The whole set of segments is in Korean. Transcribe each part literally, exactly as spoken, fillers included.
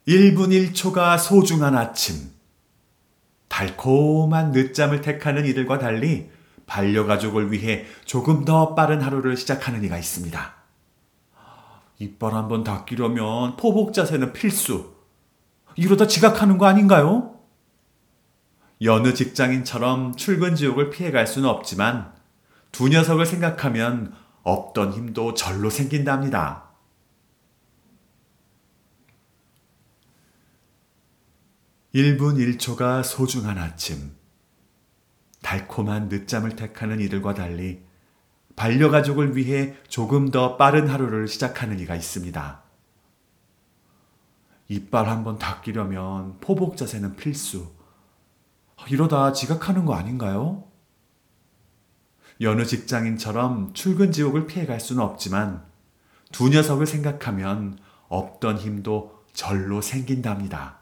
일 분 일 초가 소중한 아침. 달콤한 늦잠을 택하는 이들과 달리 반려가족을 위해 조금 더 빠른 하루를 시작하는 이가 있습니다. 이빨 한번 닦이려면 포복 자세는 필수. 이러다 지각하는 거 아닌가요? 여느 직장인처럼 출근 지옥을 피해갈 수는 없지만 두 녀석을 생각하면 없던 힘도 절로 생긴답니다. 일 분 일 초가 소중한 아침. 달콤한 늦잠을 택하는 이들과 달리 반려가족을 위해 조금 더 빠른 하루를 시작하는 이가 있습니다. 이빨 한번 닦이려면 포복 자세는 필수. 이러다 지각하는 거 아닌가요? 여느 직장인처럼 출근 지옥을 피해갈 수는 없지만 두 녀석을 생각하면 없던 힘도 절로 생긴답니다.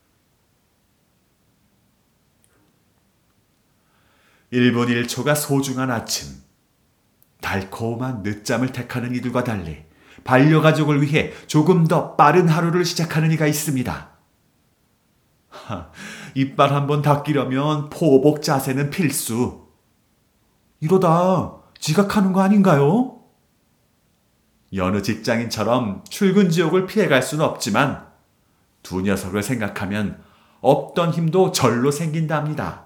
일 분 일 초가 소중한 아침. 달콤한 늦잠을 택하는 이들과 달리 반려가족을 위해 조금 더 빠른 하루를 시작하는 이가 있습니다. 하, 이빨 한번 닦이려면 포복 자세는 필수. 이러다 지각하는 거 아닌가요? 여느 직장인처럼 출근 지옥을 피해갈 수는 없지만 두 녀석을 생각하면 없던 힘도 절로 생긴답니다.